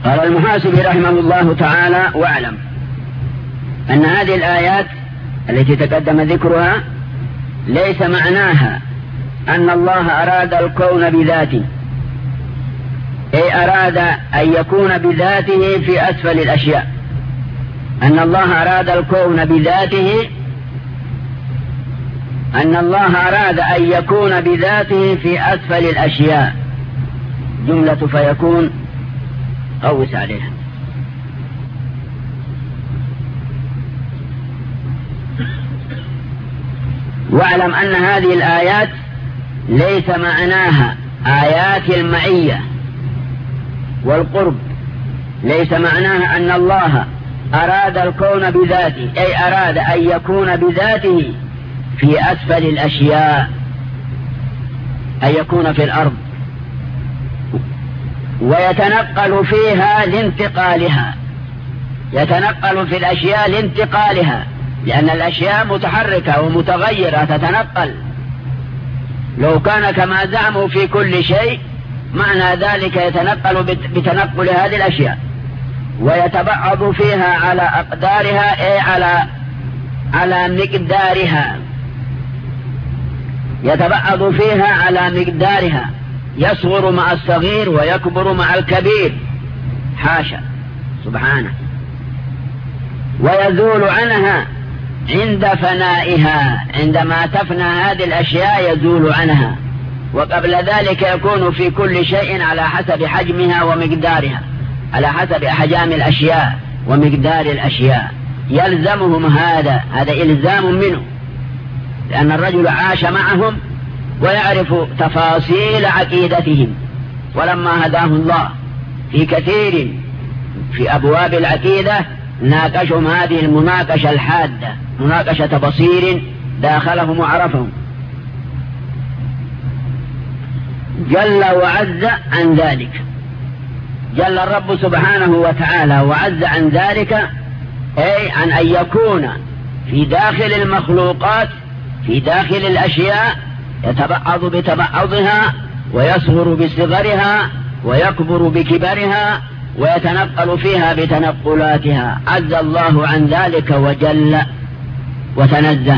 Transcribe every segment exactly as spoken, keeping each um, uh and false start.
قال المحاسبي رحمه الله تعالى: واعلم أن هذه الآيات التي تقدم ذكرها ليس معناها أن الله أراد الكون بذاته، أي أراد أن يكون بذاته في أسفل الأشياء، أن الله أراد الكون بذاته أن الله أراد أن يكون بذاته في أسفل الأشياء. جملة فيكون قوس عليها. واعلم أن هذه الآيات ليس معناها آيات المعية والقرب، ليس معناها أن الله أراد الكون بذاته، أي أراد أن يكون بذاته في أسفل الأشياء، أن يكون في الأرض ويتنقل فيها لانتقالها، يتنقل في الأشياء لانتقالها، لأن الأشياء متحركة ومتغيرة تتنقل. لو كان كما زعموا في كل شيء معنى ذلك يتنقل بتنقل هذه الأشياء، ويتبعض فيها على أقدارها، أي على على مقدارها، يتبعض فيها على مقدارها، يصغر مع الصغير ويكبر مع الكبير، حاشا سبحانه، ويزول عنها عند فنائها، عندما تفنى هذه الأشياء يزول عنها، وقبل ذلك يكون في كل شيء على حسب حجمها ومقدارها، على حسب أحجام الأشياء ومقدار الأشياء. يلزمهم هذا، هذا إلزام منه، لأن الرجل عاش معهم ويعرف تفاصيل عقيدتهم، ولما هداه الله في كثير في أبواب العقيدة ناقشهم هذه المناقشة الحادة، مناقشة بصير داخلهم وعرفهم. جل وعز عن ذلك، جل الرب سبحانه وتعالى وعز عن ذلك، أي عن أن يكون في داخل المخلوقات، في داخل الأشياء، يتبعض بتبعضها ويصغر بصغرها ويكبر بكبرها ويتنقل فيها بتنقلاتها. عز الله عن ذلك وجل وتنزه.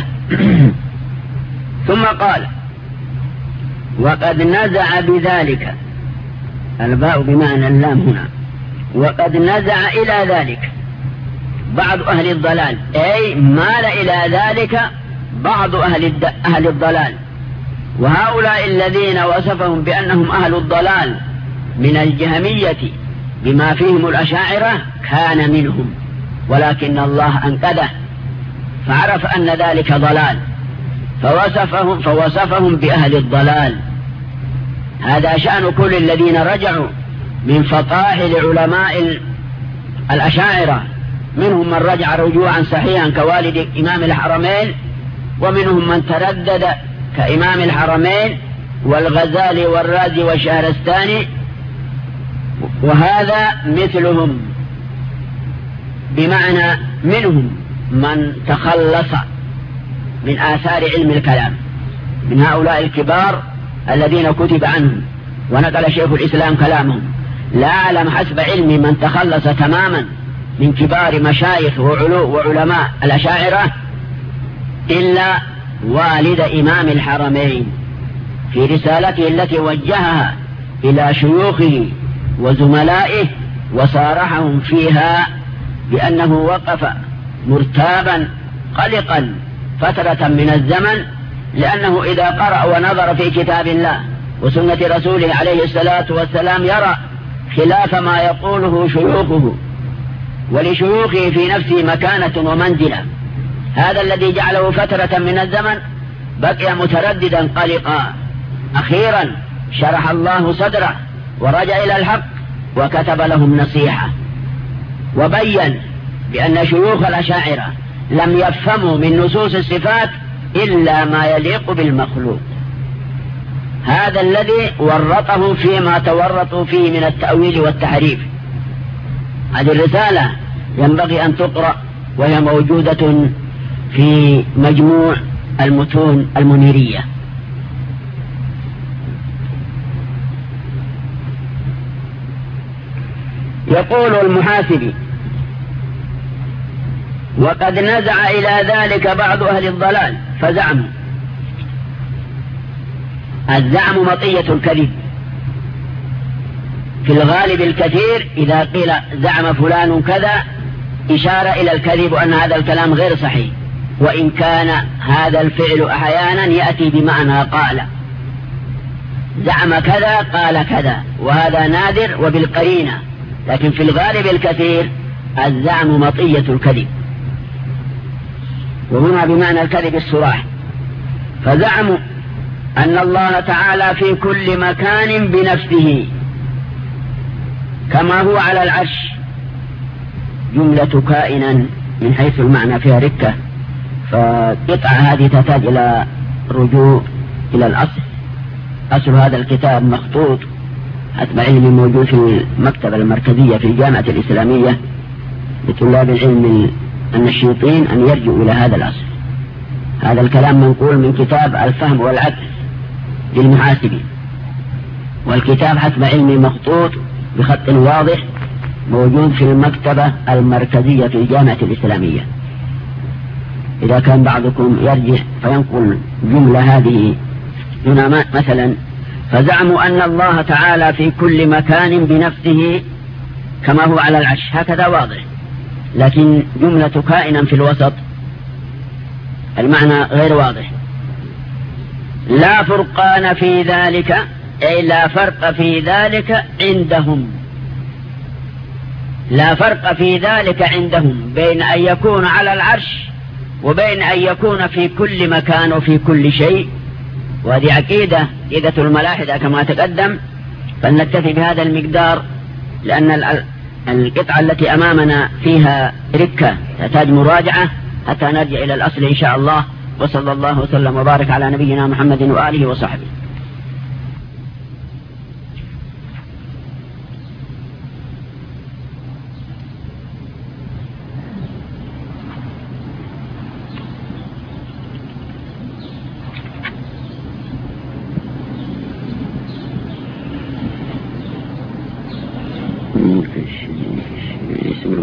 ثم قال: وقد نزع بذلك، الباء بمعنى اللام هنا، وقد نزع إلى ذلك بعض أهل الضلال، أي مال إلى ذلك بعض أهل, أهل الضلال، وهؤلاء الذين وصفهم بأنهم أهل الضلال من الجهمية بما فيهم الأشاعرة كان منهم، ولكن الله أنقذه فعرف أن ذلك ضلال فوصفهم, فوصفهم بأهل الضلال. هذا شأن كل الذين رجعوا من فطاحل علماء الأشاعرة، منهم من رجع رجوعا صحيحا كوالد إمام الحرمين، ومنهم من تردد كإمام الحرمين والغزالي والرازي والشهرستاني، وهذا مثلهم، بمعنى منهم من تخلص من آثار علم الكلام، من هؤلاء الكبار الذين كتب عنهم ونقل شيخ الإسلام كلامهم. لا أعلم حسب علمي من تخلص تماما من كبار مشايخ وعلماء الأشاعرة إلا والد إمام الحرمين في رسالته التي وجهها إلى شيوخه وزملائه، وصارحهم فيها بأنه وقف مرتابا قلقا فترة من الزمن، لأنه إذا قرأ ونظر في كتاب الله وسنة رسوله عليه الصلاة والسلام يرى خلاف ما يقوله شيوخه، ولشيوخه في نفسه مكانة ومنزلة. هذا الذي جعله فترة من الزمن بقي مترددا قلقا. أخيرا شرح الله صدره ورجع إلى الحق وكتب لهم نصيحة، وبين بأن شيوخ الأشاعرة لم يفهموا من نصوص الصفات إلا ما يليق بالمخلوق. هذا الذي ورطه فيما تورطوا فيه من التأويل والتحريف. هذه الرسالة ينبغي أن تقرأ، وهي موجودة في مجموع المتون المنيرية. يقول المحاسبي: وقد نزع إلى ذلك بعض أهل الضلال فزعموا. الزعم مطية الكذب في الغالب الكثير. إذا قيل زعم فلان كذا إشارة إلى الكذب وأن هذا الكلام غير صحيح، وإن كان هذا الفعل أحيانا يأتي بمعنى قال، زعم كذا قال كذا، وهذا نادر وبالقرينة، لكن في الغالب الكثير الزعم مطية الكذب، وهنا بمعنى الكذب الصراح. فزعموا أن الله تعالى في كل مكان بنفسه كما هو على العرش، جملة كائنا من حيث المعنى فيها ركة، فقطعة هذه تحتاج إلى رجوع إلى الأصل. أصل هذا الكتاب مخطوط حسب علمي موجود في المكتبة المركزية في الجامعة الإسلامية لطلاب العلم النشيطين أن يرجعوا إلى هذا الأصل. هذا الكلام منقول من كتاب الفهم والعكس للمحاسبي، والكتاب حسب علمي مخطوط بخط واضح موجود في المكتبة المركزية في الجامعة الإسلامية. إذا كان بعضكم يرجع فينقل جملة هذه هنا مثلا: فزعموا أن الله تعالى في كل مكان بنفسه كما هو على العرش، هكذا واضح، لكن جملة كائنا في الوسط المعنى غير واضح. لا فرقان في ذلك، أي لا فرق في ذلك عندهم، لا فرق في ذلك عندهم بين أن يكون على العرش وبين أن يكون في كل مكان وفي كل شيء. وهذه عقيدة عقيدة الملاحدة كما تقدم، فلنكتفي بهذا المقدار، لأن القطعة التي أمامنا فيها ركة تحتاج مراجعة حتى نرجع إلى الأصل إن شاء الله. وصلى الله وسلم وبارك على نبينا محمد وآله وصحبه.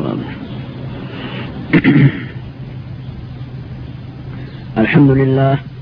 الحمد لله